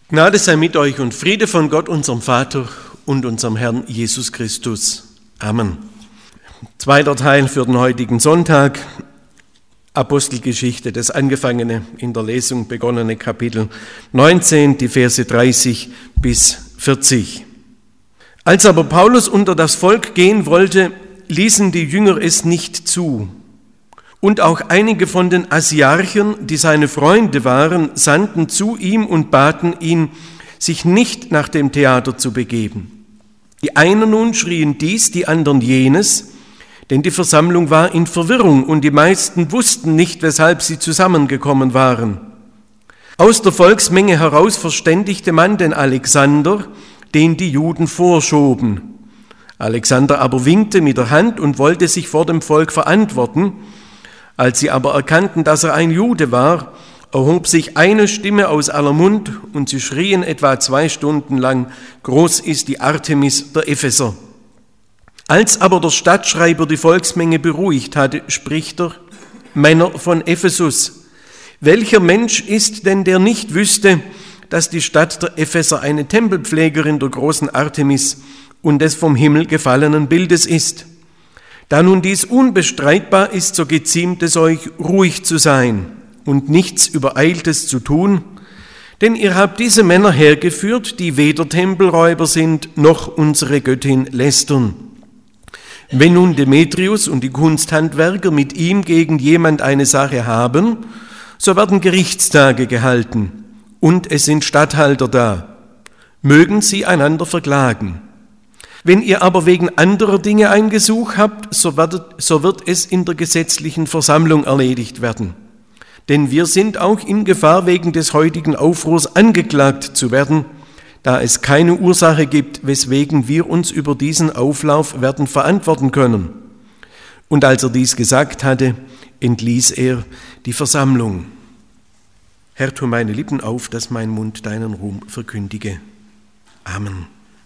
Gnade sei mit euch und Friede von Gott, unserem Vater und unserem Herrn Jesus Christus. Amen. Zweiter Teil für den heutigen Sonntag, Apostelgeschichte, das angefangene, in der Lesung begonnene Kapitel 19, die Verse 30 bis 40. Als aber Paulus unter das Volk gehen wollte, ließen die Jünger es nicht zu. Und auch einige von den Asiarchen, die seine Freunde waren, sandten zu ihm und baten ihn, sich nicht nach dem Theater zu begeben. Die einen nun schrien dies, die anderen jenes, denn die Versammlung war in Verwirrung und die meisten wussten nicht, weshalb sie zusammengekommen waren. Aus der Volksmenge heraus verständigte man den Alexander, den die Juden vorschoben. Alexander aber winkte mit der Hand und wollte sich vor dem Volk verantworten. Als sie aber erkannten, dass er ein Jude war, erhob sich eine Stimme aus aller Mund und sie schrien etwa 2 Stunden lang, groß ist die Artemis der Epheser. Als aber der Stadtschreiber die Volksmenge beruhigt hatte, spricht er, Männer von Ephesus, welcher Mensch ist denn, der nicht wüsste, dass die Stadt der Epheser eine Tempelpflegerin der großen Artemis und des vom Himmel gefallenen Bildes ist? Da nun dies unbestreitbar ist, so geziemt es euch, ruhig zu sein und nichts Übereiltes zu tun, denn ihr habt diese Männer hergeführt, die weder Tempelräuber sind, noch unsere Göttin lästern. Wenn nun Demetrius und die Kunsthandwerker mit ihm gegen jemand eine Sache haben, so werden Gerichtstage gehalten und es sind Statthalter da. Mögen sie einander verklagen. Wenn ihr aber wegen anderer Dinge ein Gesuch habt, so wird es in der gesetzlichen Versammlung erledigt werden. Denn wir sind auch in Gefahr, wegen des heutigen Aufruhrs angeklagt zu werden, da es keine Ursache gibt, weswegen wir uns über diesen Auflauf werden verantworten können. Und als er dies gesagt hatte, entließ er die Versammlung. Herr, tu meine Lippen auf, dass mein Mund deinen Ruhm verkündige. Amen.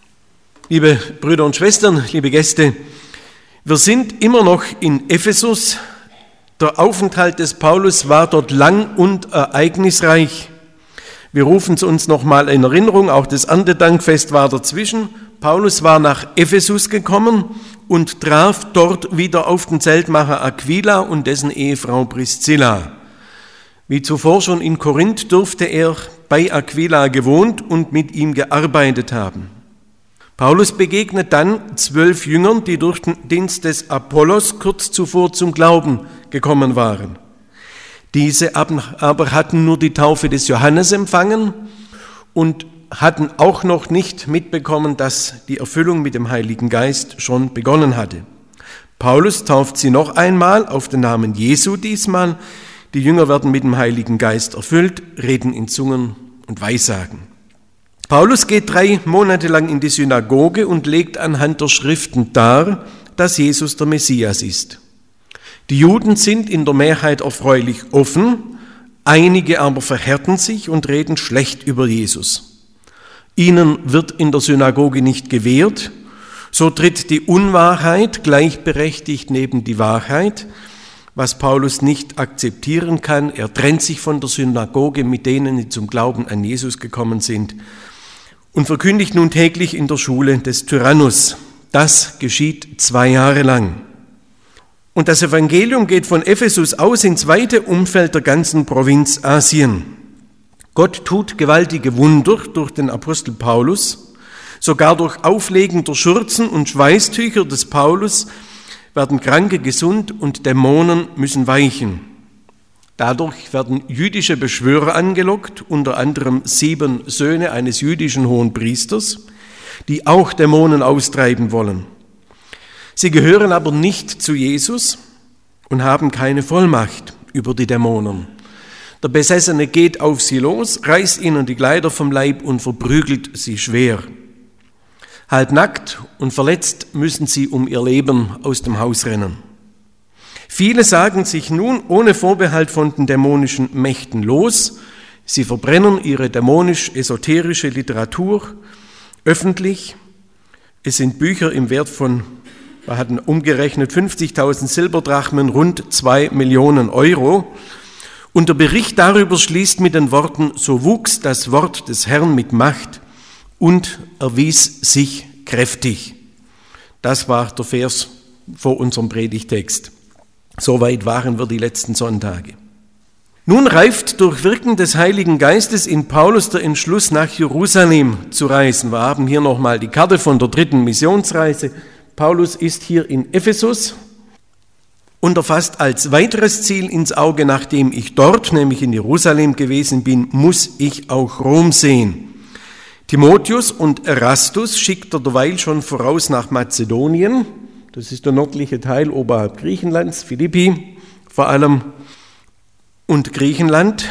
Liebe Brüder und Schwestern, liebe Gäste, wir sind immer noch in Ephesus. Der Aufenthalt des Paulus war dort lang und ereignisreich. Wir rufen es uns nochmal in Erinnerung, auch das Erntedankfest war dazwischen. Paulus war nach Ephesus gekommen und traf dort wieder auf den Zeltmacher Aquila und dessen Ehefrau Priscilla. Wie zuvor schon in Korinth durfte er bei Aquila gewohnt und mit ihm gearbeitet haben. Paulus begegnet dann 12 Jüngern, die durch den Dienst des Apollos kurz zuvor zum Glauben gekommen waren. Diese aber hatten nur die Taufe des Johannes empfangen und hatten auch noch nicht mitbekommen, dass die Erfüllung mit dem Heiligen Geist schon begonnen hatte. Paulus tauft sie noch einmal auf den Namen Jesu diesmal. Die Jünger werden mit dem Heiligen Geist erfüllt, reden in Zungen und Weissagen. Paulus geht 3 Monate lang in die Synagoge und legt anhand der Schriften dar, dass Jesus der Messias ist. Die Juden sind in der Mehrheit erfreulich offen, einige aber verhärten sich und reden schlecht über Jesus. Ihnen wird in der Synagoge nicht gewehrt, so tritt die Unwahrheit gleichberechtigt neben die Wahrheit, was Paulus nicht akzeptieren kann. Er trennt sich von der Synagoge mit denen, die zum Glauben an Jesus gekommen sind, und verkündigt nun täglich in der Schule des Tyrannus. Das geschieht 2 Jahre lang. Und das Evangelium geht von Ephesus aus ins weite Umfeld der ganzen Provinz Asien. Gott tut gewaltige Wunder durch den Apostel Paulus. Sogar durch Auflegen der Schürzen und Schweißtücher des Paulus werden Kranke gesund und Dämonen müssen weichen. Dadurch werden jüdische Beschwörer angelockt, unter anderem 7 Söhne eines jüdischen Hohenpriesters, die auch Dämonen austreiben wollen. Sie gehören aber nicht zu Jesus und haben keine Vollmacht über die Dämonen. Der Besessene geht auf sie los, reißt ihnen die Kleider vom Leib und verprügelt sie schwer. Halbnackt und verletzt müssen sie um ihr Leben aus dem Haus rennen. Viele sagen sich nun ohne Vorbehalt von den dämonischen Mächten los. Sie verbrennen ihre dämonisch-esoterische Literatur öffentlich. Es sind Bücher im Wert von, wir hatten umgerechnet 50.000 Silberdrachmen, rund 2 Millionen Euro. Und der Bericht darüber schließt mit den Worten: So wuchs das Wort des Herrn mit Macht und erwies sich kräftig. Das war der Vers vor unserem Predigtext. Soweit waren wir die letzten Sonntage. Nun reift durch Wirken des Heiligen Geistes in Paulus der Entschluss, nach Jerusalem zu reisen. Wir haben hier nochmal die Karte von der 3. Missionsreise. Paulus ist hier in Ephesus und er fasst als weiteres Ziel ins Auge: Nachdem ich dort, nämlich in Jerusalem gewesen bin, muss ich auch Rom sehen. Timotheus und Erastus schickt er derweil schon voraus nach Mazedonien. Das ist der nördliche Teil oberhalb Griechenlands, Philippi vor allem und Griechenland.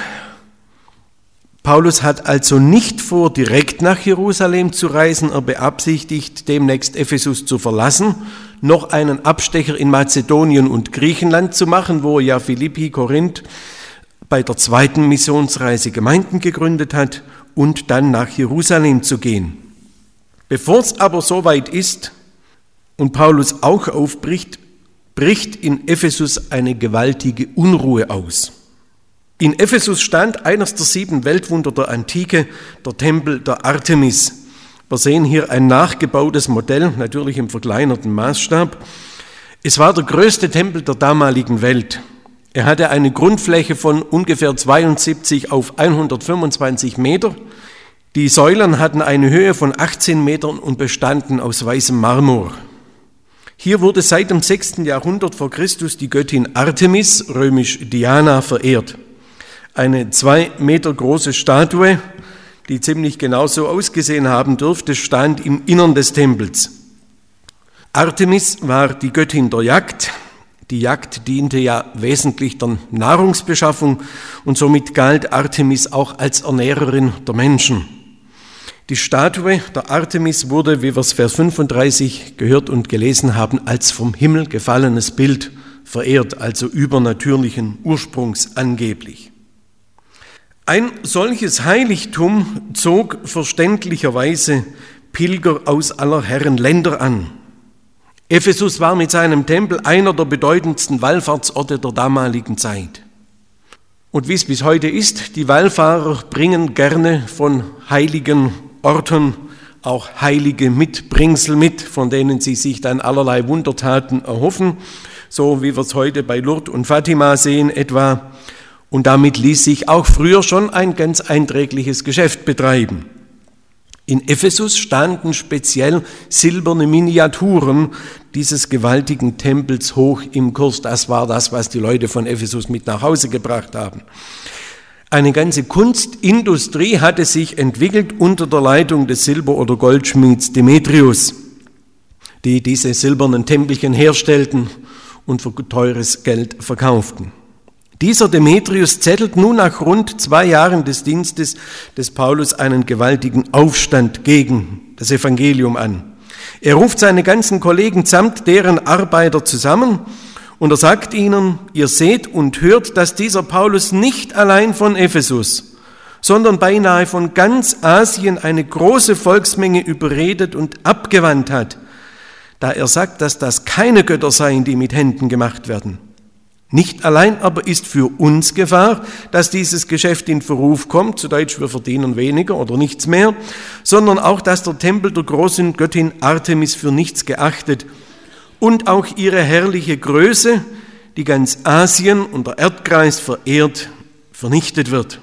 Paulus hat also nicht vor, direkt nach Jerusalem zu reisen. Er beabsichtigt, demnächst Ephesus zu verlassen, noch einen Abstecher in Mazedonien und Griechenland zu machen, wo er ja Philippi, Korinth bei der 2. Missionsreise Gemeinden gegründet hat, und dann nach Jerusalem zu gehen. Bevor es aber soweit ist und Paulus auch aufbricht, bricht in Ephesus eine gewaltige Unruhe aus. In Ephesus stand eines der 7 Weltwunder der Antike, der Tempel der Artemis. Wir sehen hier ein nachgebautes Modell, natürlich im verkleinerten Maßstab. Es war der größte Tempel der damaligen Welt. Er hatte eine Grundfläche von ungefähr 72 auf 125 Meter. Die Säulen hatten eine Höhe von 18 Metern und bestanden aus weißem Marmor. Hier wurde seit dem 6. Jahrhundert vor Christus die Göttin Artemis, römisch Diana, verehrt. Eine 2 Meter große Statue, die ziemlich genau so ausgesehen haben dürfte, stand im Innern des Tempels. Artemis war die Göttin der Jagd. Die Jagd diente ja wesentlich der Nahrungsbeschaffung und somit galt Artemis auch als Ernährerin der Menschen. Die Statue der Artemis wurde, wie wir es Vers 35 gehört und gelesen haben, als vom Himmel gefallenes Bild verehrt, also übernatürlichen Ursprungs angeblich. Ein solches Heiligtum zog verständlicherweise Pilger aus aller Herren Länder an. Ephesus war mit seinem Tempel einer der bedeutendsten Wallfahrtsorte der damaligen Zeit. Und wie es bis heute ist, die Wallfahrer bringen gerne von heiligen Orten auch heilige Mitbringsel mit, von denen sie sich dann allerlei Wundertaten erhoffen, so wie wir es heute bei Lourdes und Fatima sehen etwa. Und damit ließ sich auch früher schon ein ganz einträgliches Geschäft betreiben. In Ephesus standen speziell silberne Miniaturen dieses gewaltigen Tempels hoch im Kurs. Das war das, was die Leute von Ephesus mit nach Hause gebracht haben. Eine ganze Kunstindustrie hatte sich entwickelt unter der Leitung des Silber- oder Goldschmieds Demetrius, die diese silbernen Tempelchen herstellten und für teures Geld verkauften. Dieser Demetrius zettelt nun nach rund 2 Jahren des Dienstes des Paulus einen gewaltigen Aufstand gegen das Evangelium an. Er ruft seine ganzen Kollegen samt deren Arbeiter zusammen und er sagt ihnen: Ihr seht und hört, dass dieser Paulus nicht allein von Ephesus, sondern beinahe von ganz Asien eine große Volksmenge überredet und abgewandt hat, da er sagt, dass das keine Götter seien, die mit Händen gemacht werden. Nicht allein aber ist für uns Gefahr, dass dieses Geschäft in Verruf kommt, zu Deutsch, wir verdienen weniger oder nichts mehr, sondern auch, dass der Tempel der großen Göttin Artemis für nichts geachtet und auch ihre herrliche Größe, die ganz Asien und der Erdkreis verehrt, vernichtet wird.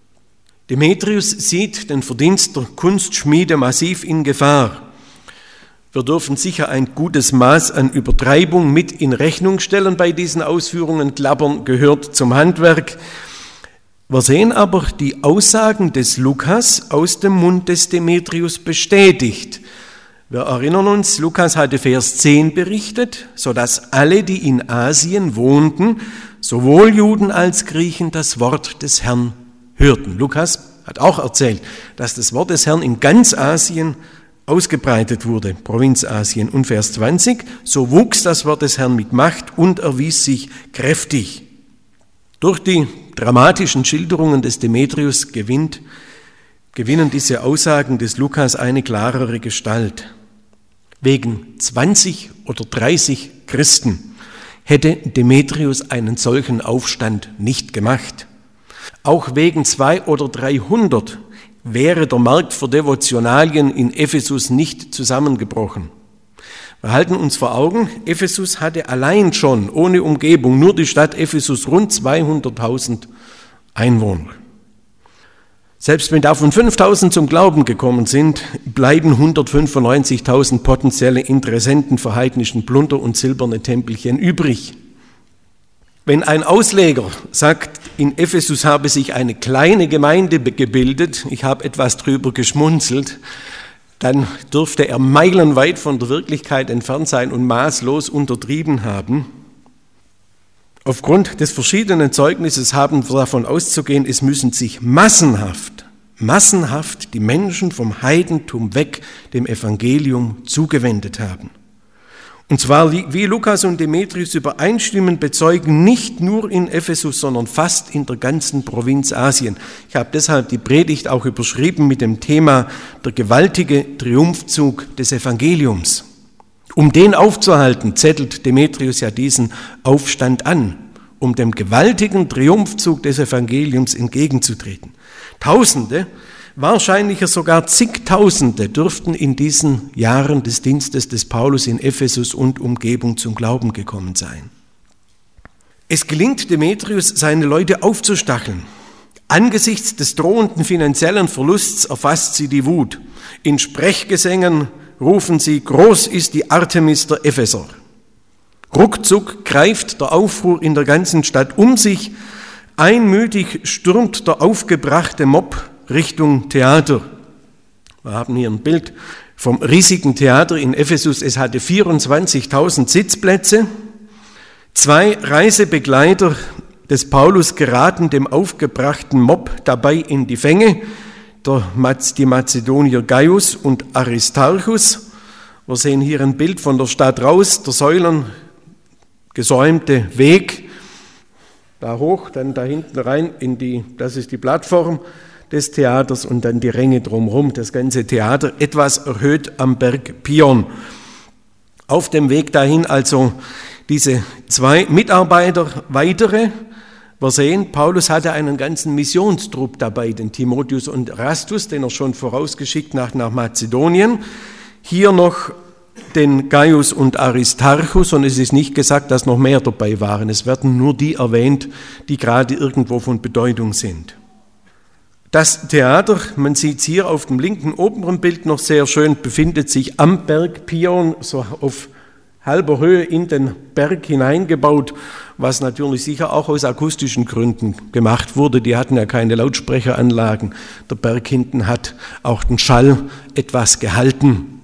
Demetrius sieht den Verdienst der Kunstschmiede massiv in Gefahr. Wir dürfen sicher ein gutes Maß an Übertreibung mit in Rechnung stellen bei diesen Ausführungen. Klappern gehört zum Handwerk. Wir sehen aber die Aussagen des Lukas aus dem Mund des Demetrius bestätigt. Wir erinnern uns, Lukas hatte Vers 10 berichtet, sodass alle, die in Asien wohnten, sowohl Juden als Griechen, das Wort des Herrn hörten. Lukas hat auch erzählt, dass das Wort des Herrn in ganz Asien ausgebreitet wurde, Provinzasien. Und Vers 20, so wuchs das Wort des Herrn mit Macht und erwies sich kräftig. Durch die dramatischen Schilderungen des Demetrius gewinnen diese Aussagen des Lukas eine klarere Gestalt. Wegen 20 oder 30 Christen hätte Demetrius einen solchen Aufstand nicht gemacht. auch wegen 200 oder 300 wäre der Markt für Devotionalien in Ephesus nicht zusammengebrochen. Wir halten uns vor Augen, Ephesus hatte allein schon ohne Umgebung, nur die Stadt Ephesus, rund 200.000 Einwohner. Selbst wenn davon 5.000 zum Glauben gekommen sind, bleiben 195.000 potenzielle Interessenten für heidnischen Plunder und silberne Tempelchen übrig. Wenn ein Ausleger sagt, in Ephesus habe sich eine kleine Gemeinde gebildet, ich habe etwas drüber geschmunzelt, dann dürfte er meilenweit von der Wirklichkeit entfernt sein und maßlos untertrieben haben. Aufgrund des verschiedenen Zeugnisses haben wir davon auszugehen, es müssen sich massenhaft die Menschen vom Heidentum weg dem Evangelium zugewendet haben. Und zwar, wie Lukas und Demetrius übereinstimmend bezeugen, nicht nur in Ephesus, sondern fast in der ganzen Provinz Asien. Ich habe deshalb die Predigt auch überschrieben mit dem Thema der gewaltige Triumphzug des Evangeliums. Um den aufzuhalten, zettelt Demetrius ja diesen Aufstand an, um dem gewaltigen Triumphzug des Evangeliums entgegenzutreten. Tausende, wahrscheinlich sogar zigtausende dürften in diesen Jahren des Dienstes des Paulus in Ephesus und Umgebung zum Glauben gekommen sein. Es gelingt Demetrius, seine Leute aufzustacheln. Angesichts des drohenden finanziellen Verlusts erfasst sie die Wut. In Sprechgesängen rufen sie, groß ist die Artemis der Epheser. Ruckzuck greift der Aufruhr in der ganzen Stadt um sich. Einmütig stürmt der aufgebrachte Mob Richtung Theater. Wir haben hier ein Bild vom riesigen Theater in Ephesus. Es hatte 24.000 Sitzplätze. 2 Reisebegleiter des Paulus geraten dem aufgebrachten Mob dabei in die Fänge, die Mazedonier Gaius und Aristarchus. Wir sehen hier ein Bild von der Stadt raus, der säulengesäumte Weg, da hoch, dann da hinten rein das ist die Plattform des Theaters und dann die Ränge drumherum, das ganze Theater etwas erhöht am Berg Pion. Auf dem Weg dahin also diese 2 Mitarbeiter, weitere. Wir sehen, Paulus hatte einen ganzen Missionstrupp dabei, den Timotheus und Erastus, den er schon vorausgeschickt nach Mazedonien. Hier noch den Gaius und Aristarchus, und es ist nicht gesagt, dass noch mehr dabei waren. Es werden nur die erwähnt, die gerade irgendwo von Bedeutung sind. Das Theater, man sieht es hier auf dem linken oberen Bild noch sehr schön, befindet sich am Berg Pion, so auf halber Höhe in den Berg hineingebaut, was natürlich sicher auch aus akustischen Gründen gemacht wurde. Die hatten ja keine Lautsprecheranlagen. Der Berg hinten hat auch den Schall etwas gehalten.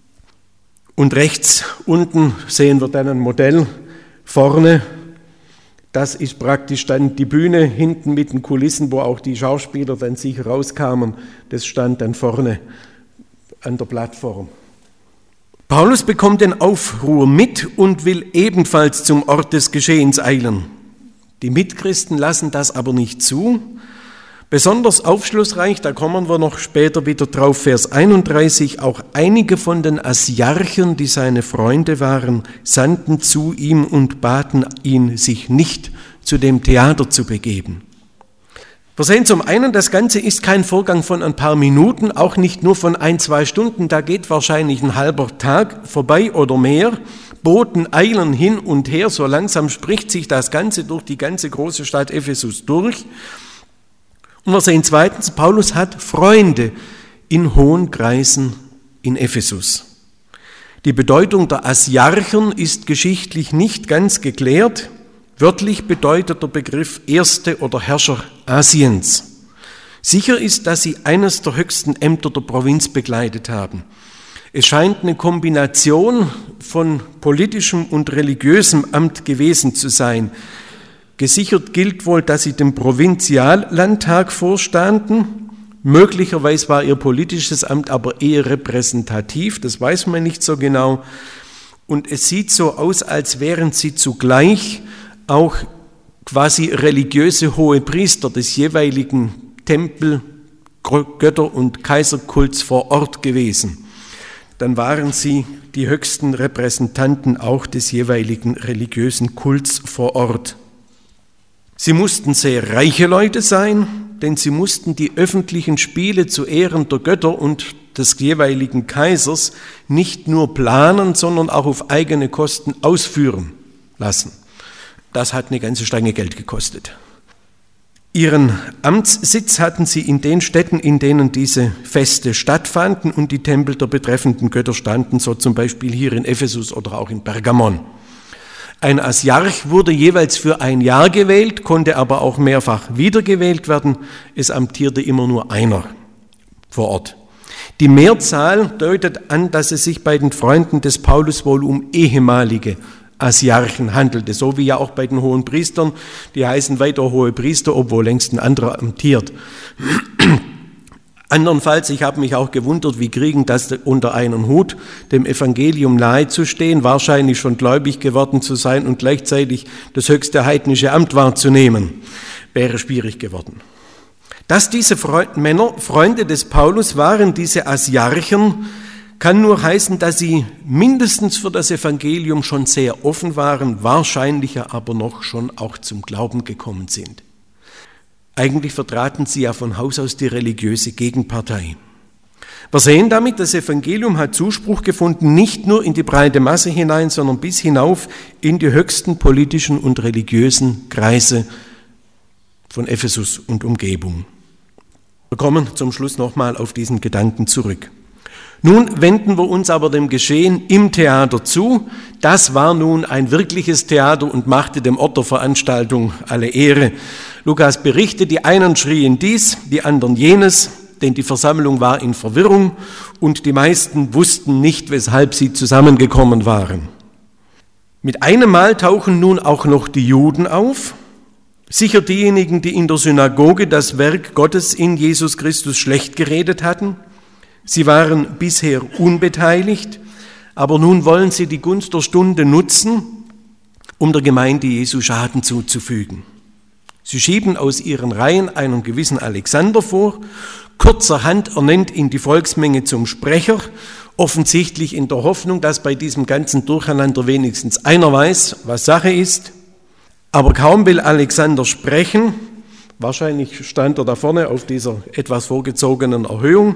Und rechts unten sehen wir dann ein Modell vorne. Das ist praktisch dann die Bühne hinten mit den Kulissen, wo auch die Schauspieler dann sicher rauskamen. Das stand dann vorne an der Plattform. Paulus bekommt den Aufruhr mit und will ebenfalls zum Ort des Geschehens eilen. Die Mitchristen lassen das aber nicht zu. Besonders aufschlussreich, da kommen wir noch später wieder drauf, Vers 31, auch einige von den Asiarchen, die seine Freunde waren, sandten zu ihm und baten ihn, sich nicht zu dem Theater zu begeben. Wir sehen zum einen, das Ganze ist kein Vorgang von ein paar Minuten, auch nicht nur von 1-2 Stunden, da geht wahrscheinlich ein halber Tag vorbei oder mehr. Boten eilen hin und her, so langsam spricht sich das Ganze durch die ganze große Stadt Ephesus durch. Und wir sehen zweitens, Paulus hat Freunde in hohen Kreisen in Ephesus. Die Bedeutung der Asiarchen ist geschichtlich nicht ganz geklärt. Wörtlich bedeutet der Begriff Erste oder Herrscher Asiens. Sicher ist, dass sie eines der höchsten Ämter der Provinz bekleidet haben. Es scheint eine Kombination von politischem und religiösem Amt gewesen zu sein. Gesichert gilt wohl, dass sie dem Provinziallandtag vorstanden. Möglicherweise war ihr politisches Amt aber eher repräsentativ, das weiß man nicht so genau. Und es sieht so aus, als wären sie zugleich auch quasi religiöse Hohepriester des jeweiligen Tempel-, Götter- und Kaiserkults vor Ort gewesen. Dann waren sie die höchsten Repräsentanten auch des jeweiligen religiösen Kults vor Ort. Sie mussten sehr reiche Leute sein, denn sie mussten die öffentlichen Spiele zu Ehren der Götter und des jeweiligen Kaisers nicht nur planen, sondern auch auf eigene Kosten ausführen lassen. Das hat eine ganze Stange Geld gekostet. Ihren Amtssitz hatten sie in den Städten, in denen diese Feste stattfanden und die Tempel der betreffenden Götter standen, so zum Beispiel hier in Ephesus oder auch in Pergamon. Ein Asiarch wurde jeweils für ein Jahr gewählt, konnte aber auch mehrfach wiedergewählt werden. Es amtierte immer nur einer vor Ort. Die Mehrzahl deutet an, dass es sich bei den Freunden des Paulus wohl um ehemalige Asiarchen handelte, so wie ja auch bei den hohen Priestern. Die heißen weiter hohe Priester, obwohl längst ein anderer amtiert. Andernfalls, ich habe mich auch gewundert, wie kriegen das unter einen Hut, dem Evangelium nahezustehen, wahrscheinlich schon gläubig geworden zu sein und gleichzeitig das höchste heidnische Amt wahrzunehmen, wäre schwierig geworden. Dass diese Männer Freunde des Paulus waren, diese Asiarchen, kann nur heißen, dass sie mindestens für das Evangelium schon sehr offen waren, wahrscheinlicher aber noch schon auch zum Glauben gekommen sind. Eigentlich vertraten sie ja von Haus aus die religiöse Gegenpartei. Wir sehen damit, das Evangelium hat Zuspruch gefunden, nicht nur in die breite Masse hinein, sondern bis hinauf in die höchsten politischen und religiösen Kreise von Ephesus und Umgebung. Wir kommen zum Schluss nochmal auf diesen Gedanken zurück. Nun wenden wir uns aber dem Geschehen im Theater zu. Das war nun ein wirkliches Theater und machte dem Ort der Veranstaltung alle Ehre. Lukas berichtet, die einen schrien dies, die anderen jenes, denn die Versammlung war in Verwirrung und die meisten wussten nicht, weshalb sie zusammengekommen waren. Mit einem Mal tauchen nun auch noch die Juden auf, sicher diejenigen, die in der Synagoge das Werk Gottes in Jesus Christus schlecht geredet hatten. Sie waren bisher unbeteiligt, aber nun wollen sie die Gunst der Stunde nutzen, um der Gemeinde Jesu Schaden zuzufügen. Sie schieben aus ihren Reihen einen gewissen Alexander vor, kurzerhand ernennt ihn die Volksmenge zum Sprecher, offensichtlich in der Hoffnung, dass bei diesem ganzen Durcheinander wenigstens einer weiß, was Sache ist. Aber kaum will Alexander sprechen, wahrscheinlich stand er da vorne auf dieser etwas vorgezogenen Erhöhung,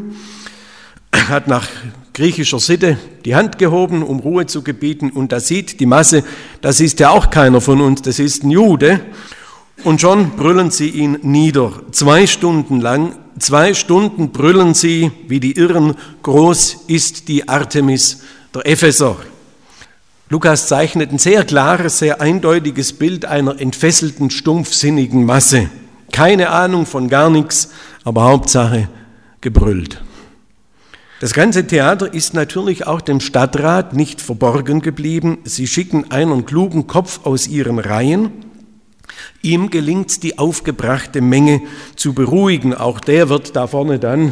hat nach griechischer Sitte die Hand gehoben, um Ruhe zu gebieten, und da sieht die Masse, das ist ja auch keiner von uns, das ist ein Jude, und schon brüllen sie ihn nieder. 2 Stunden lang, 2 Stunden brüllen sie wie die Irren, groß ist die Artemis der Epheser. Lukas zeichnet ein sehr klares, sehr eindeutiges Bild einer entfesselten, stumpfsinnigen Masse. Keine Ahnung von gar nichts, aber Hauptsache gebrüllt. Das ganze Theater ist natürlich auch dem Stadtrat nicht verborgen geblieben. Sie schicken einen klugen Kopf aus ihren Reihen. Ihm gelingt es, die aufgebrachte Menge zu beruhigen. Auch der wird da vorne dann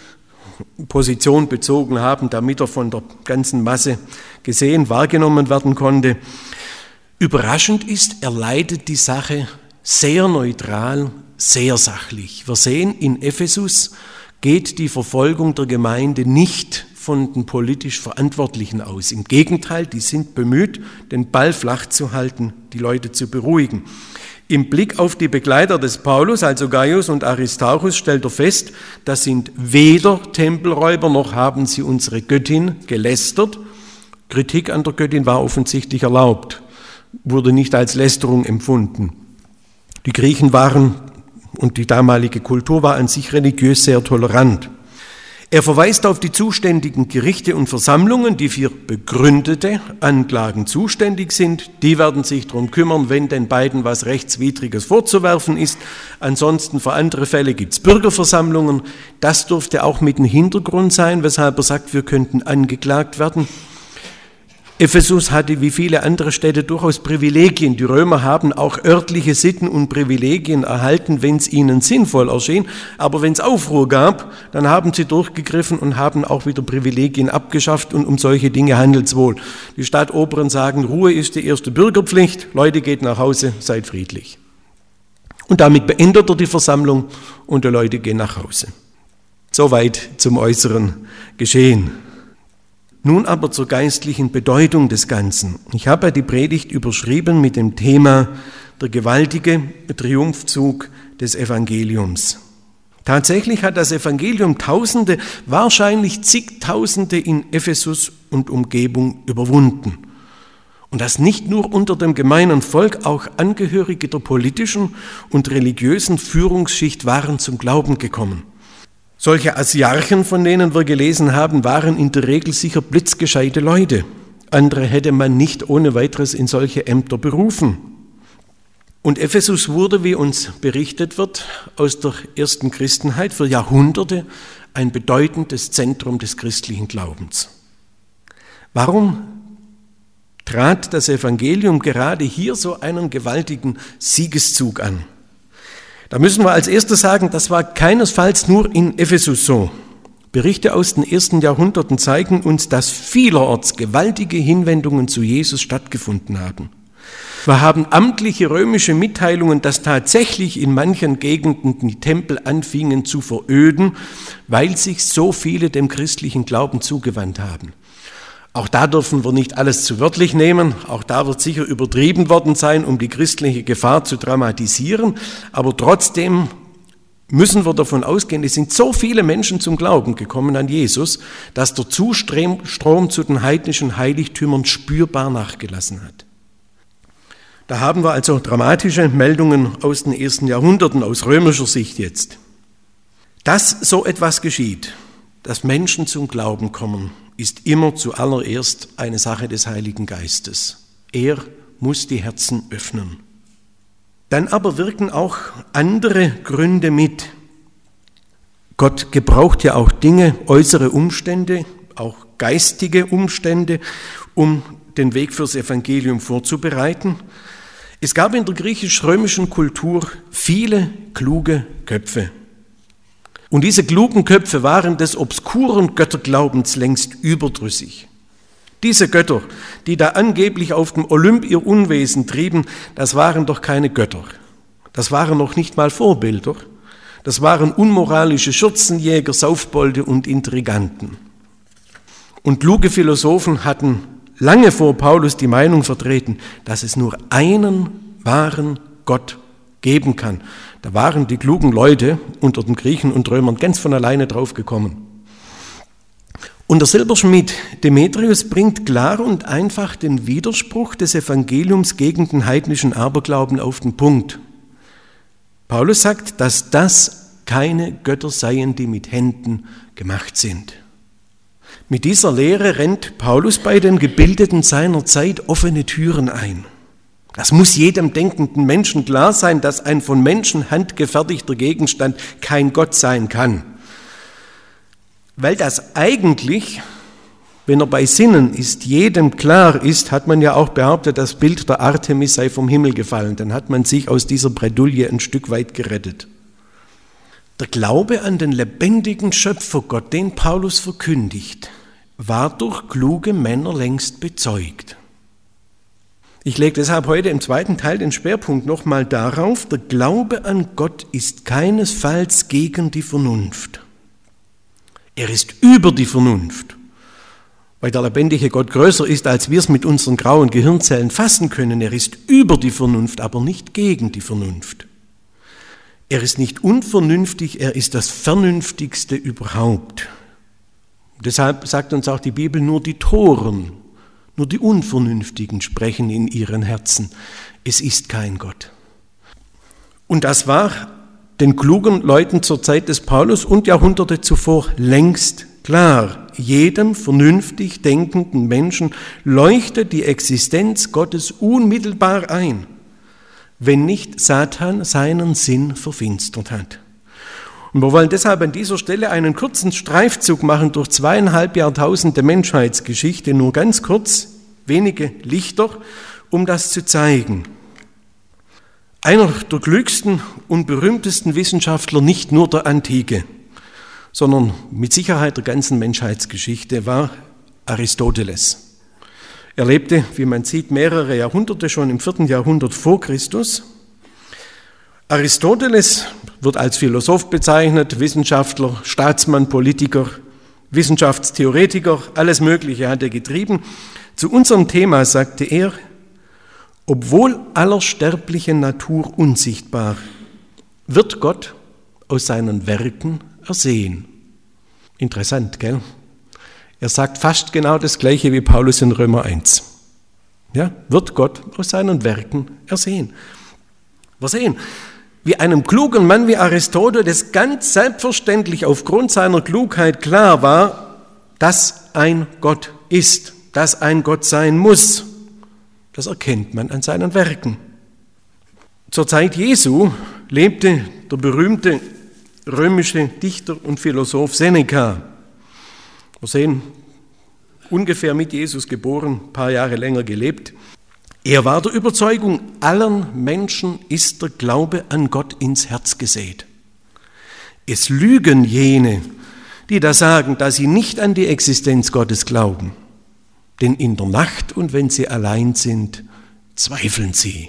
Position bezogen haben, damit er von der ganzen Masse gesehen, wahrgenommen werden konnte. Überraschend ist, er leitet die Sache sehr neutral, sehr sachlich. Wir sehen, in Ephesus geht die Verfolgung der Gemeinde nicht von den politisch Verantwortlichen aus. Im Gegenteil, die sind bemüht, den Ball flach zu halten, die Leute zu beruhigen. Im Blick auf die Begleiter des Paulus, also Gaius und Aristarchus, stellt er fest, das sind weder Tempelräuber, noch haben sie unsere Göttin gelästert. Kritik an der Göttin war offensichtlich erlaubt, wurde nicht als Lästerung empfunden. Die Griechen waren und die damalige Kultur war an sich religiös sehr tolerant. Er verweist auf die zuständigen Gerichte und Versammlungen, die für begründete Anklagen zuständig sind. Die werden sich darum kümmern, wenn den beiden was Rechtswidriges vorzuwerfen ist. Ansonsten für andere Fälle gibt es Bürgerversammlungen. Das dürfte auch mit dem Hintergrund sein, weshalb er sagt, wir könnten angeklagt werden. Ephesus hatte wie viele andere Städte durchaus Privilegien. Die Römer haben auch örtliche Sitten und Privilegien erhalten, wenn es ihnen sinnvoll erschien. Aber wenn es Aufruhr gab, dann haben sie durchgegriffen und haben auch wieder Privilegien abgeschafft, und um solche Dinge handelt es wohl. Die Stadtoberen sagen, Ruhe ist die erste Bürgerpflicht, Leute, geht nach Hause, seid friedlich. Und damit beendet er die Versammlung und die Leute gehen nach Hause. Soweit zum äußeren Geschehen. Nun aber zur geistlichen Bedeutung des Ganzen. Ich habe die Predigt überschrieben mit dem Thema der gewaltige Triumphzug des Evangeliums. Tatsächlich hat das Evangelium Tausende, wahrscheinlich zigtausende in Ephesus und Umgebung überwunden. Und das nicht nur unter dem gemeinen Volk, auch Angehörige der politischen und religiösen Führungsschicht waren zum Glauben gekommen. Solche Asiarchen, von denen wir gelesen haben, waren in der Regel sicher blitzgescheite Leute. Andere hätte man nicht ohne weiteres in solche Ämter berufen. Und Ephesus wurde, wie uns berichtet wird, aus der ersten Christenheit für Jahrhunderte ein bedeutendes Zentrum des christlichen Glaubens. Warum trat das Evangelium gerade hier so einen gewaltigen Siegeszug an? Da müssen wir als erstes sagen, das war keinesfalls nur in Ephesus so. Berichte aus den ersten Jahrhunderten zeigen uns, dass vielerorts gewaltige Hinwendungen zu Jesus stattgefunden haben. Wir haben amtliche römische Mitteilungen, dass tatsächlich in manchen Gegenden die Tempel anfingen zu veröden, weil sich so viele dem christlichen Glauben zugewandt haben. Auch da dürfen wir nicht alles zu wörtlich nehmen, auch da wird sicher übertrieben worden sein, um die christliche Gefahr zu dramatisieren, aber trotzdem müssen wir davon ausgehen, es sind so viele Menschen zum Glauben gekommen an Jesus, dass der Zustrom zu den heidnischen Heiligtümern spürbar nachgelassen hat. Da haben wir also dramatische Meldungen aus den ersten Jahrhunderten, aus römischer Sicht jetzt. Dass so etwas geschieht, dass Menschen zum Glauben kommen, ist immer zuallererst eine Sache des Heiligen Geistes. Er muss die Herzen öffnen. Dann aber wirken auch andere Gründe mit. Gott gebraucht ja auch Dinge, äußere Umstände, auch geistige Umstände, um den Weg fürs Evangelium vorzubereiten. Es gab in der griechisch-römischen Kultur viele kluge Köpfe. Und diese klugen Köpfe waren des obskuren Götterglaubens längst überdrüssig. Diese Götter, die da angeblich auf dem Olymp ihr Unwesen trieben, das waren doch keine Götter. Das waren noch nicht mal Vorbilder. Das waren unmoralische Schürzenjäger, Saufbolde und Intriganten. Und kluge Philosophen hatten lange vor Paulus die Meinung vertreten, dass es nur einen wahren Gott geben kann. Da waren die klugen Leute unter den Griechen und Römern ganz von alleine drauf gekommen. Und der Silberschmied Demetrius bringt klar und einfach den Widerspruch des Evangeliums gegen den heidnischen Aberglauben auf den Punkt. Paulus sagt, dass das keine Götter seien, die mit Händen gemacht sind. Mit dieser Lehre rennt Paulus bei den Gebildeten seiner Zeit offene Türen ein. Das muss jedem denkenden Menschen klar sein, dass ein von Menschenhand gefertigter Gegenstand kein Gott sein kann. Weil das eigentlich, wenn er bei Sinnen ist, jedem klar ist, hat man ja auch behauptet, das Bild der Artemis sei vom Himmel gefallen. Dann hat man sich aus dieser Bredouille ein Stück weit gerettet. Der Glaube an den lebendigen Schöpfergott, den Paulus verkündigt, war durch kluge Männer längst bezeugt. Ich lege deshalb heute im zweiten Teil den Schwerpunkt nochmal darauf, der Glaube an Gott ist keinesfalls gegen die Vernunft. Er ist über die Vernunft, weil der lebendige Gott größer ist, als wir es mit unseren grauen Gehirnzellen fassen können. Er ist über die Vernunft, aber nicht gegen die Vernunft. Er ist nicht unvernünftig, er ist das Vernünftigste überhaupt. Deshalb sagt uns auch die Bibel, nur die Toren, nur die Unvernünftigen sprechen in ihren Herzen. Es ist kein Gott. Und das war den klugen Leuten zur Zeit des Paulus und Jahrhunderte zuvor längst klar. Jedem vernünftig denkenden Menschen leuchtet die Existenz Gottes unmittelbar ein, wenn nicht Satan seinen Sinn verfinstert hat. Und wir wollen deshalb an dieser Stelle einen kurzen Streifzug machen durch 2,5 Jahrtausende Menschheitsgeschichte, nur ganz kurz, wenige Lichter, um das zu zeigen. Einer der klügsten und berühmtesten Wissenschaftler nicht nur der Antike, sondern mit Sicherheit der ganzen Menschheitsgeschichte war Aristoteles. Er lebte, wie man sieht, mehrere Jahrhunderte, schon im 4. Jahrhundert vor Christus. Aristoteles wird als Philosoph bezeichnet, Wissenschaftler, Staatsmann, Politiker, Wissenschaftstheoretiker, alles Mögliche hat er getrieben. Zu unserem Thema sagte er, obwohl aller sterblichen Natur unsichtbar, wird Gott aus seinen Werken ersehen. Interessant, gell? Er sagt fast genau das Gleiche wie Paulus in Römer 1. Ja, wird Gott aus seinen Werken ersehen. Wir sehen, wie einem klugen Mann wie Aristoteles ganz selbstverständlich aufgrund seiner Klugheit klar war, dass ein Gott ist, dass ein Gott sein muss. Das erkennt man an seinen Werken. Zur Zeit Jesu lebte der berühmte römische Dichter und Philosoph Seneca. Wir sehen, ungefähr mit Jesus geboren, ein paar Jahre länger gelebt. Er war der Überzeugung, allen Menschen ist der Glaube an Gott ins Herz gesät. Es lügen jene, die da sagen, dass sie nicht an die Existenz Gottes glauben. Denn in der Nacht und wenn sie allein sind, zweifeln sie.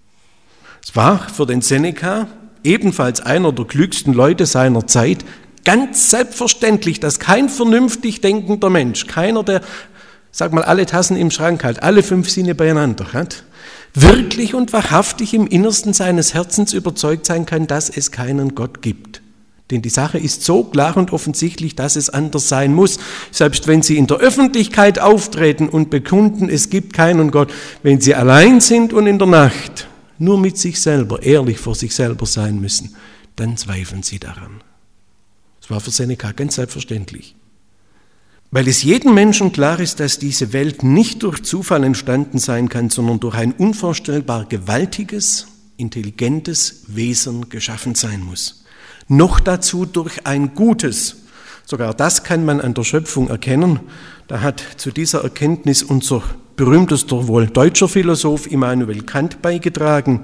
Es war für den Seneca, ebenfalls einer der klügsten Leute seiner Zeit, ganz selbstverständlich, dass kein vernünftig denkender Mensch, keiner, der, sag mal, alle Tassen im Schrank hat, alle 5 Sinne beieinander hat, wirklich und wahrhaftig im Innersten seines Herzens überzeugt sein kann, dass es keinen Gott gibt. Denn die Sache ist so klar und offensichtlich, dass es anders sein muss. Selbst wenn sie in der Öffentlichkeit auftreten und bekunden, es gibt keinen Gott, wenn sie allein sind und in der Nacht nur mit sich selber, ehrlich vor sich selber sein müssen, dann zweifeln sie daran. Das war für Seneca ganz selbstverständlich. Weil es jedem Menschen klar ist, dass diese Welt nicht durch Zufall entstanden sein kann, sondern durch ein unvorstellbar gewaltiges, intelligentes Wesen geschaffen sein muss. Noch dazu durch ein Gutes. Sogar das kann man an der Schöpfung erkennen. Da hat zu dieser Erkenntnis unser berühmtester, wohl deutscher Philosoph Immanuel Kant beigetragen.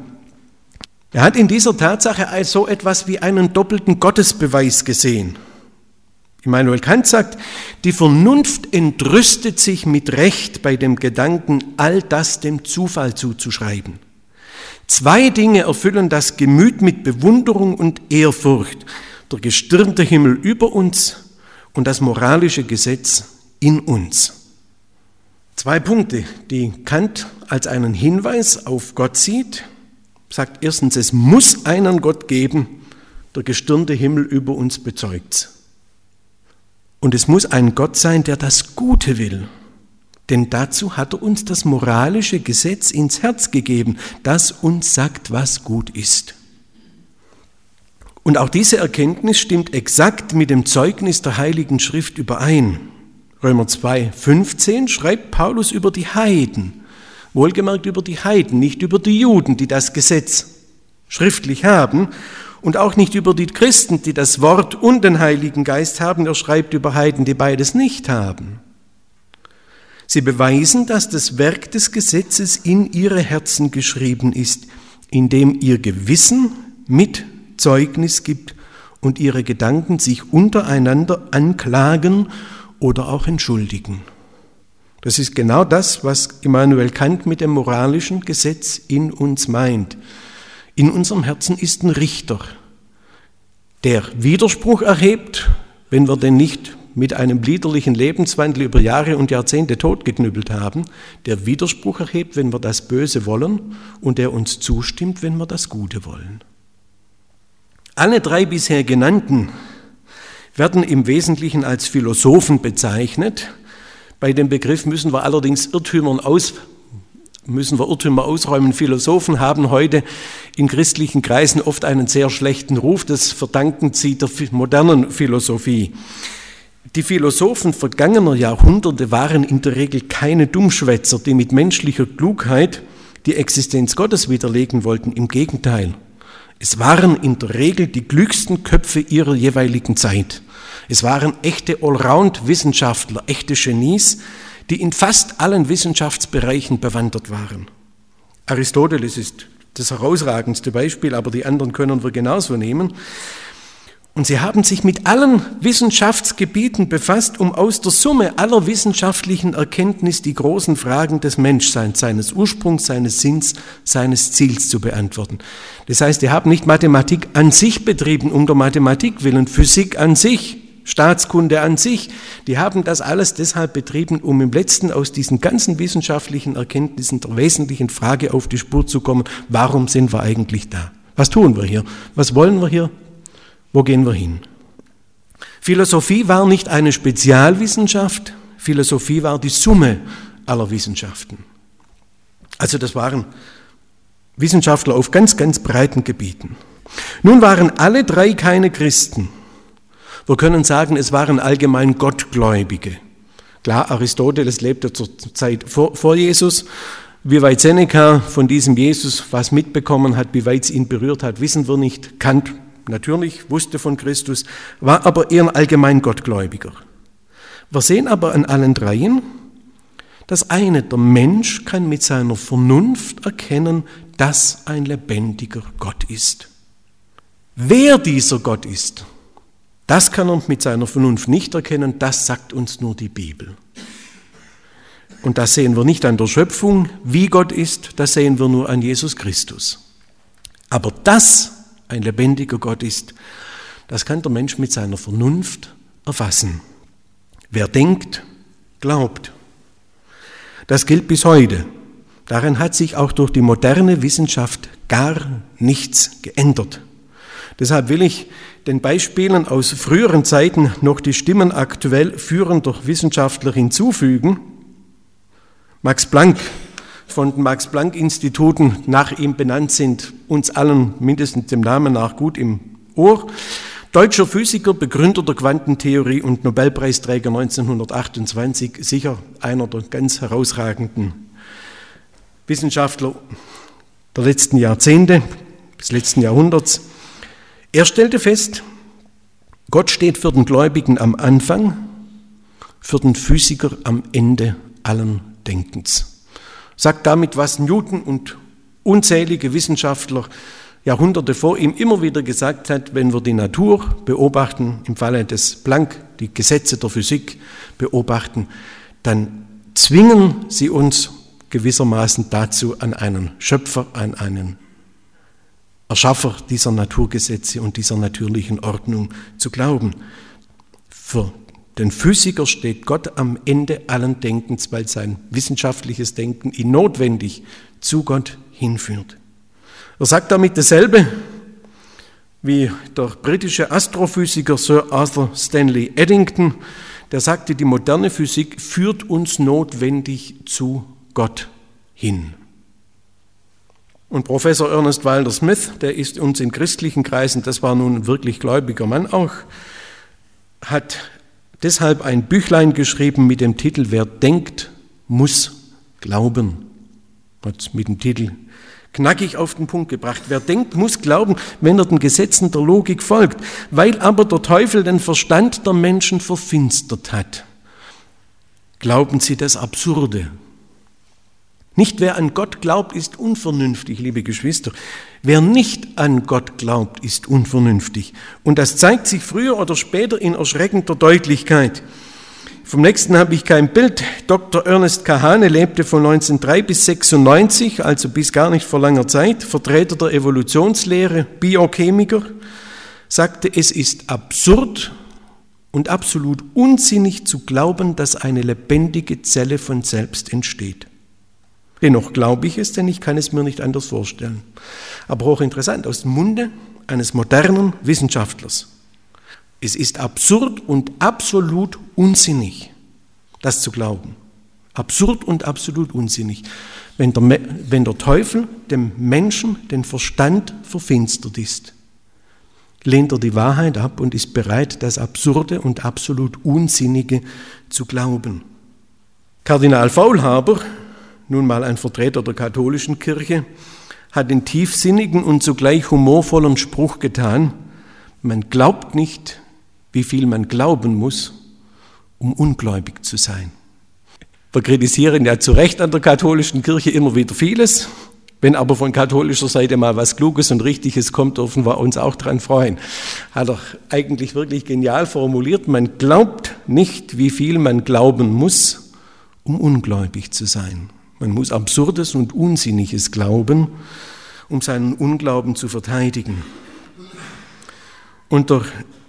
Er hat in dieser Tatsache also etwas wie einen doppelten Gottesbeweis gesehen. Immanuel Kant sagt, die Vernunft entrüstet sich mit Recht bei dem Gedanken, all das dem Zufall zuzuschreiben. 2 Dinge erfüllen das Gemüt mit Bewunderung und Ehrfurcht: der gestirnte Himmel über uns und das moralische Gesetz in uns. 2 Punkte, die Kant als einen Hinweis auf Gott sieht. Sagt erstens, es muss einen Gott geben, der gestirnte Himmel über uns bezeugt. Und es muss ein Gott sein, der das Gute will. Denn dazu hat er uns das moralische Gesetz ins Herz gegeben, das uns sagt, was gut ist. Und auch diese Erkenntnis stimmt exakt mit dem Zeugnis der Heiligen Schrift überein. Römer 2,15 schreibt Paulus über die Heiden, wohlgemerkt über die Heiden, nicht über die Juden, die das Gesetz schriftlich haben, und auch nicht über die Christen, die das Wort und den Heiligen Geist haben. Er schreibt über Heiden, die beides nicht haben. Sie beweisen, dass das Werk des Gesetzes in ihre Herzen geschrieben ist, indem ihr Gewissen mit Zeugnis gibt und ihre Gedanken sich untereinander anklagen oder auch entschuldigen. Das ist genau das, was Immanuel Kant mit dem moralischen Gesetz in uns meint. In unserem Herzen ist ein Richter, der Widerspruch erhebt, wenn wir denn nicht mit einem liederlichen Lebenswandel über Jahre und Jahrzehnte totgeknüppelt haben, der Widerspruch erhebt, wenn wir das Böse wollen, und der uns zustimmt, wenn wir das Gute wollen. Alle 3 bisher genannten werden im Wesentlichen als Philosophen bezeichnet. Bei dem Begriff müssen wir allerdings Irrtümer ausräumen. Philosophen haben heute in christlichen Kreisen oft einen sehr schlechten Ruf. Das verdanken sie der modernen Philosophie. Die Philosophen vergangener Jahrhunderte waren in der Regel keine Dummschwätzer, die mit menschlicher Klugheit die Existenz Gottes widerlegen wollten. Im Gegenteil, es waren in der Regel die klügsten Köpfe ihrer jeweiligen Zeit. Es waren echte Allround-Wissenschaftler, echte Genies, die in fast allen Wissenschaftsbereichen bewandert waren. Aristoteles ist das herausragendste Beispiel, aber die anderen können wir genauso nehmen. Und sie haben sich mit allen Wissenschaftsgebieten befasst, um aus der Summe aller wissenschaftlichen Erkenntnis die großen Fragen des Menschseins, seines Ursprungs, seines Sinns, seines Ziels zu beantworten. Das heißt, die haben nicht Mathematik an sich betrieben, um der Mathematik willen, Physik an sich, Staatskunde an sich, die haben das alles deshalb betrieben, um im Letzten aus diesen ganzen wissenschaftlichen Erkenntnissen der wesentlichen Frage auf die Spur zu kommen, warum sind wir eigentlich da? Was tun wir hier? Was wollen wir hier? Wo gehen wir hin? Philosophie war nicht eine Spezialwissenschaft, Philosophie war die Summe aller Wissenschaften. Also das waren Wissenschaftler auf ganz, ganz breiten Gebieten. Nun waren alle drei keine Christen. Wir können sagen, es waren allgemein Gottgläubige. Klar, Aristoteles lebte zur Zeit vor Jesus. Wie weit Seneca von diesem Jesus was mitbekommen hat, wie weit es ihn berührt hat, wissen wir nicht. Kant natürlich wusste von Christus, war aber eher ein allgemein Gottgläubiger. Wir sehen aber an allen dreien, das eine, der Mensch kann mit seiner Vernunft erkennen, dass ein lebendiger Gott ist. Wer dieser Gott ist, das kann er mit seiner Vernunft nicht erkennen, das sagt uns nur die Bibel. Und das sehen wir nicht an der Schöpfung, wie Gott ist, das sehen wir nur an Jesus Christus. Aber dass ein lebendiger Gott ist, das kann der Mensch mit seiner Vernunft erfassen. Wer denkt, glaubt. Das gilt bis heute. Daran hat sich auch durch die moderne Wissenschaft gar nichts geändert. Deshalb will ich den Beispielen aus früheren Zeiten noch die Stimmen aktuell führender Wissenschaftler hinzufügen. Max Planck von den Max-Planck-Instituten, nach ihm benannt, sind uns allen mindestens dem Namen nach gut im Ohr. Deutscher Physiker, Begründer der Quantentheorie und Nobelpreisträger 1928, sicher einer der ganz herausragenden Wissenschaftler der letzten Jahrzehnte, des letzten Jahrhunderts. Er stellte fest, Gott steht für den Gläubigen am Anfang, für den Physiker am Ende allen Denkens. Sagt damit, was Newton und unzählige Wissenschaftler Jahrhunderte vor ihm immer wieder gesagt hat, wenn wir die Natur beobachten, im Falle des Planck die Gesetze der Physik beobachten, dann zwingen sie uns gewissermaßen dazu, an einen Schöpfer, an einen Erschaffer dieser Naturgesetze und dieser natürlichen Ordnung zu glauben. Für den Physiker steht Gott am Ende allen Denkens, weil sein wissenschaftliches Denken ihn notwendig zu Gott hinführt. Er sagt damit dasselbe wie der britische Astrophysiker Sir Arthur Stanley Eddington, der sagte, die moderne Physik führt uns notwendig zu Gott hin. Und Professor Ernest Wilder Smith, der ist uns in christlichen Kreisen, das war nun ein wirklich gläubiger Mann auch, hat deshalb ein Büchlein geschrieben mit dem Titel Wer denkt, muss glauben. Hat mit dem Titel knackig auf den Punkt gebracht. Wer denkt, muss glauben, wenn er den Gesetzen der Logik folgt, weil aber der Teufel den Verstand der Menschen verfinstert hat. Glauben sie das Absurde? Nicht wer an Gott glaubt, ist unvernünftig, liebe Geschwister. Wer nicht an Gott glaubt, ist unvernünftig. Und das zeigt sich früher oder später in erschreckender Deutlichkeit. Vom nächsten habe ich kein Bild. Dr. Ernest Kahane lebte von 1903 bis 96, also bis gar nicht vor langer Zeit, Vertreter der Evolutionslehre, Biochemiker, sagte, es ist absurd und absolut unsinnig zu glauben, dass eine lebendige Zelle von selbst entsteht. Dennoch glaube ich es, denn ich kann es mir nicht anders vorstellen. Aber hochinteressant, aus dem Munde eines modernen Wissenschaftlers. Es ist absurd und absolut unsinnig, das zu glauben. Absurd und absolut unsinnig, wenn der Teufel dem Menschen den Verstand verfinstert ist. Lehnt er die Wahrheit ab und ist bereit, das Absurde und absolut Unsinnige zu glauben. Kardinal Faulhaber, nun mal ein Vertreter der katholischen Kirche, hat den tiefsinnigen und zugleich humorvollen Spruch getan, man glaubt nicht, wie viel man glauben muss, um ungläubig zu sein. Wir kritisieren ja zu Recht an der katholischen Kirche immer wieder vieles, wenn aber von katholischer Seite mal was Kluges und Richtiges kommt, dürfen wir uns auch dran freuen. Hat er eigentlich wirklich genial formuliert, man glaubt nicht, wie viel man glauben muss, um ungläubig zu sein. Man muss Absurdes und Unsinniges glauben, um seinen Unglauben zu verteidigen. Und der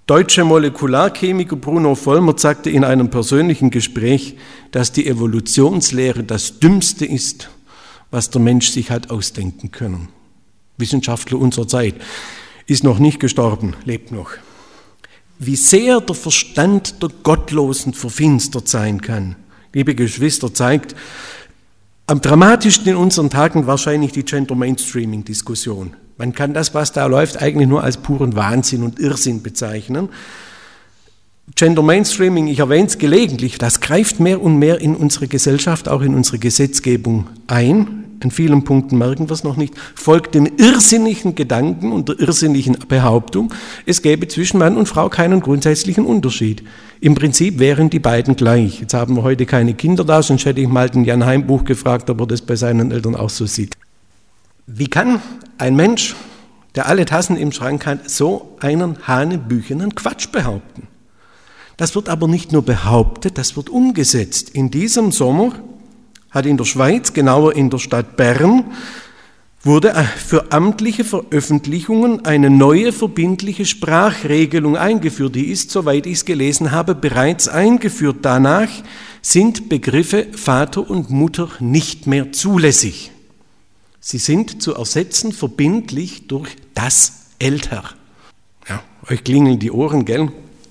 deutsche Molekularchemiker Bruno Vollmer sagte in einem persönlichen Gespräch, dass die Evolutionslehre das Dümmste ist, was der Mensch sich hat ausdenken können. Wissenschaftler unserer Zeit, ist noch nicht gestorben, lebt noch. Wie sehr der Verstand der Gottlosen verfinstert sein kann, liebe Geschwister, zeigt am dramatischsten in unseren Tagen wahrscheinlich die Gender-Mainstreaming-Diskussion. Man kann das, was da läuft, eigentlich nur als puren Wahnsinn und Irrsinn bezeichnen. Gender-Mainstreaming, ich erwähne es gelegentlich, das greift mehr und mehr in unsere Gesellschaft, auch in unsere Gesetzgebung ein. In vielen Punkten merken wir es noch nicht, folgt dem irrsinnigen Gedanken und der irrsinnigen Behauptung, es gäbe zwischen Mann und Frau keinen grundsätzlichen Unterschied. Im Prinzip wären die beiden gleich. Jetzt haben wir heute keine Kinder da, sonst hätte ich mal den Jan Heimbuch gefragt, ob er das bei seinen Eltern auch so sieht. Wie kann ein Mensch, der alle Tassen im Schrank hat, so einen hanebüchenen Quatsch behaupten? Das wird aber nicht nur behauptet, das wird umgesetzt. In diesem Sommer hat in der Schweiz, genauer in der Stadt Bern, wurde für amtliche Veröffentlichungen eine neue verbindliche Sprachregelung eingeführt. Die ist, soweit ich es gelesen habe, bereits eingeführt. Danach sind Begriffe Vater und Mutter nicht mehr zulässig. Sie sind zu ersetzen verbindlich durch das Älter. Ja, euch klingeln die Ohren, gell?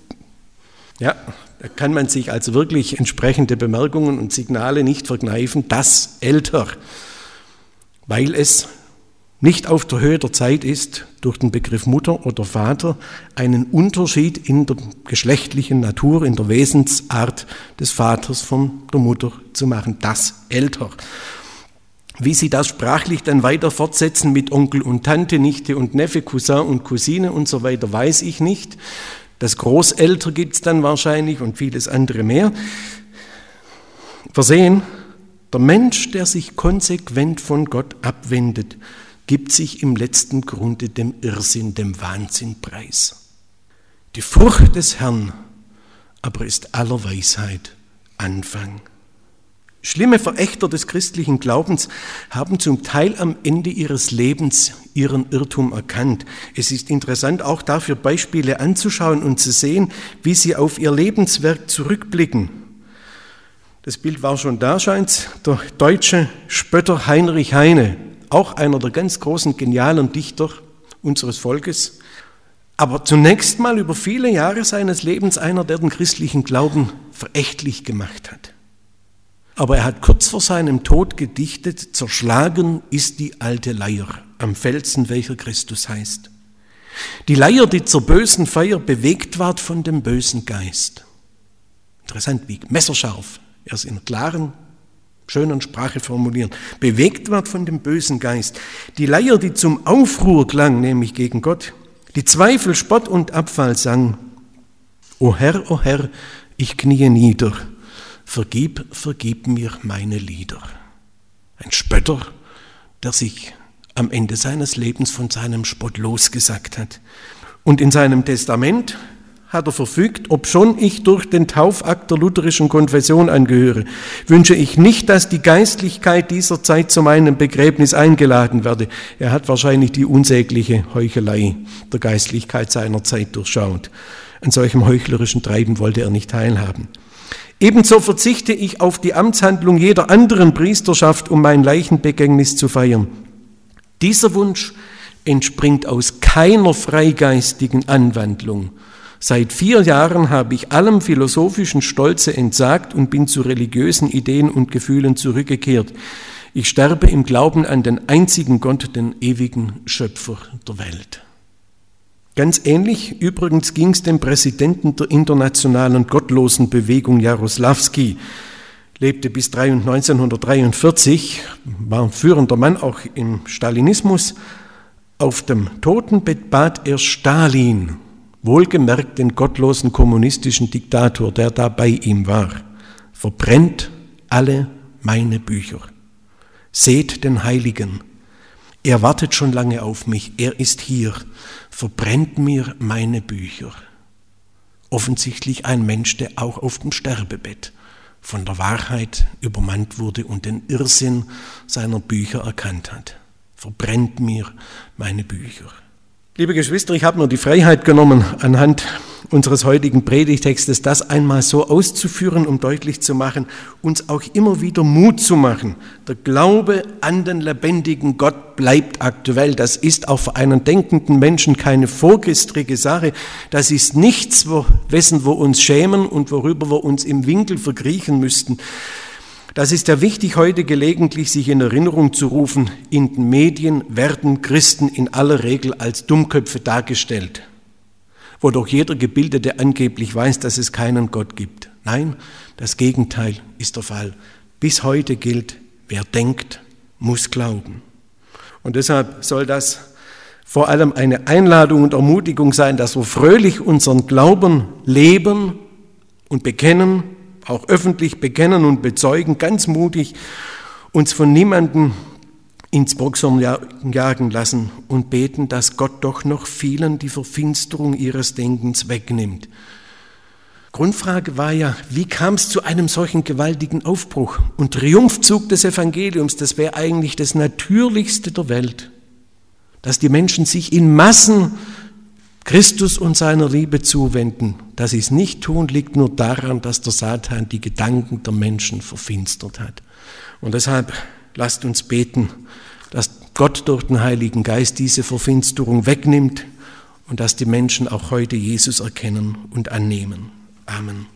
Ja, da kann man sich also wirklich entsprechende Bemerkungen und Signale nicht verkneifen, das Älter, weil es nicht auf der Höhe der Zeit ist, durch den Begriff Mutter oder Vater einen Unterschied in der geschlechtlichen Natur, in der Wesensart des Vaters von der Mutter zu machen, das Älter. Wie sie das sprachlich dann weiter fortsetzen mit Onkel und Tante, Nichte und Neffe, Cousin und Cousine und so weiter, weiß ich nicht. Das Großelter gibt es dann wahrscheinlich und vieles andere mehr. Versehen, der Mensch, der sich konsequent von Gott abwendet, gibt sich im letzten Grunde dem Irrsinn, dem Wahnsinn preis. Die Furcht des Herrn aber ist aller Weisheit Anfang. Schlimme Verächter des christlichen Glaubens haben zum Teil am Ende ihres Lebens ihren Irrtum erkannt. Es ist interessant, auch dafür Beispiele anzuschauen und zu sehen, wie sie auf ihr Lebenswerk zurückblicken. Das Bild war schon da, scheint's, der deutsche Spötter Heinrich Heine, auch einer der ganz großen, genialen Dichter unseres Volkes, aber zunächst mal über viele Jahre seines Lebens einer, der den christlichen Glauben verächtlich gemacht hat. Aber er hat kurz vor seinem Tod gedichtet, zerschlagen ist die alte Leier am Felsen, welcher Christus heißt. Die Leier, die zur bösen Feier bewegt ward von dem bösen Geist. Interessant, wie messerscharf er es in einer klaren, schönen Sprache formuliert. Bewegt ward von dem bösen Geist. Die Leier, die zum Aufruhr klang, nämlich gegen Gott, die Zweifel, Spott und Abfall sang. O Herr, ich kniee nieder. Vergib mir meine Lieder. Ein Spötter, der sich am Ende seines Lebens von seinem Spott losgesagt hat. Und in seinem Testament hat er verfügt, obschon ich durch den Taufakt der lutherischen Konfession angehöre, wünsche ich nicht, dass die Geistlichkeit dieser Zeit zu meinem Begräbnis eingeladen werde. Er hat wahrscheinlich die unsägliche Heuchelei der Geistlichkeit seiner Zeit durchschaut. An solchem heuchlerischen Treiben wollte er nicht teilhaben. Ebenso verzichte ich auf die Amtshandlung jeder anderen Priesterschaft, um mein Leichenbegängnis zu feiern. Dieser Wunsch entspringt aus keiner freigeistigen Anwandlung. Seit 4 Jahren habe ich allem philosophischen Stolze entsagt und bin zu religiösen Ideen und Gefühlen zurückgekehrt. Ich sterbe im Glauben an den einzigen Gott, den ewigen Schöpfer der Welt. Ganz ähnlich übrigens ging es dem Präsidenten der internationalen Gottlosenbewegung Jarosławski, lebte bis 1943, war ein führender Mann auch im Stalinismus. Auf dem Totenbett bat er Stalin, wohlgemerkt den gottlosen kommunistischen Diktator, der da bei ihm war: Verbrennt alle meine Bücher, seht den Heiligen. Er wartet schon lange auf mich, er ist hier, verbrennt mir meine Bücher. Offensichtlich ein Mensch, der auch auf dem Sterbebett von der Wahrheit übermannt wurde und den Irrsinn seiner Bücher erkannt hat. Verbrennt mir meine Bücher. Liebe Geschwister, ich habe mir die Freiheit genommen, anhand unseres heutigen Predigtextes, das einmal so auszuführen, um deutlich zu machen, uns auch immer wieder Mut zu machen. Der Glaube an den lebendigen Gott bleibt aktuell. Das ist auch für einen denkenden Menschen keine vorgestrige Sache. Das ist nichts, wessen wir uns schämen und worüber wir uns im Winkel verkriechen müssten. Das ist ja wichtig, heute gelegentlich sich in Erinnerung zu rufen. In den Medien werden Christen in aller Regel als Dummköpfe dargestellt, wo doch jeder Gebildete angeblich weiß, dass es keinen Gott gibt. Nein, das Gegenteil ist der Fall. Bis heute gilt, wer denkt, muss glauben. Und deshalb soll das vor allem eine Einladung und Ermutigung sein, dass wir fröhlich unseren Glauben leben und bekennen, auch öffentlich bekennen und bezeugen, ganz mutig, uns von niemandem ins Bockshorn jagen lassen und beten, dass Gott doch noch vielen die Verfinsterung ihres Denkens wegnimmt. Grundfrage war ja, wie kam es zu einem solchen gewaltigen Aufbruch und Triumphzug des Evangeliums? Das wäre eigentlich das Natürlichste der Welt, dass die Menschen sich in Massen Christus und seiner Liebe zuwenden. Dass sie es nicht tun, liegt nur daran, dass der Satan die Gedanken der Menschen verfinstert hat. Und deshalb lasst uns beten, dass Gott durch den Heiligen Geist diese Verfinsterung wegnimmt und dass die Menschen auch heute Jesus erkennen und annehmen. Amen.